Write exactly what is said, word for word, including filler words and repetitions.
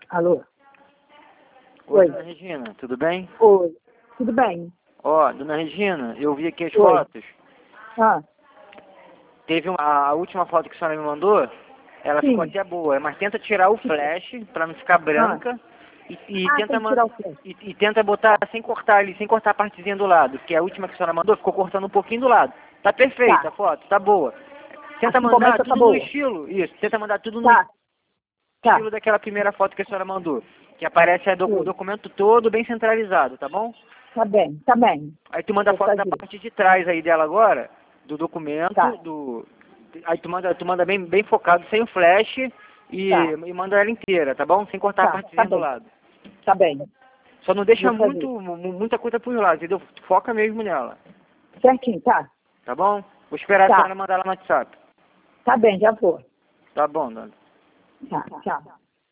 Alô? Oi, Oi. dona Regina, tudo bem? Oi. Tudo bem? Ó, dona Regina, eu vi aqui as Oi. fotos. Ah, Teve uma, a última foto que a senhora me mandou, ela sim. ficou até boa, mas tenta tirar o flash para não ficar branca e, e Ah, tenta tem que man- tirar o flash. e, e tenta botar sem cortar ali, sem cortar a partezinha do lado, porque a última que a senhora mandou ficou cortando um pouquinho do lado. Tá perfeita Tá. a foto, tá boa. Tenta Assim como mandar essa tá tudo no boa. estilo, isso, tenta mandar tudo no Tá. Tá. estilo daquela primeira foto que a senhora mandou, que aparece a docu- o Sim. documento todo bem centralizado, tá bom? Tá bem, tá bem. Aí tu manda a Vou foto da fazer. parte de trás aí dela agora, do Tá. documento, do. Aí tu manda, tu manda bem, bem focado, sem o flash, e, Tá. e manda ela inteira, tá bom? Sem cortar a Tá. Tá partezinha do bem. lado. Tá bem. Só não deixa Vou fazer. muito, mu- muita coisa por lado, entendeu? Foca mesmo nela, Certinho, tá? tá bom? Vou esperar a Tá. senhora mandar lá no WhatsApp. Tá bem, já vou. Tá bom, dona. Tá. Tchau.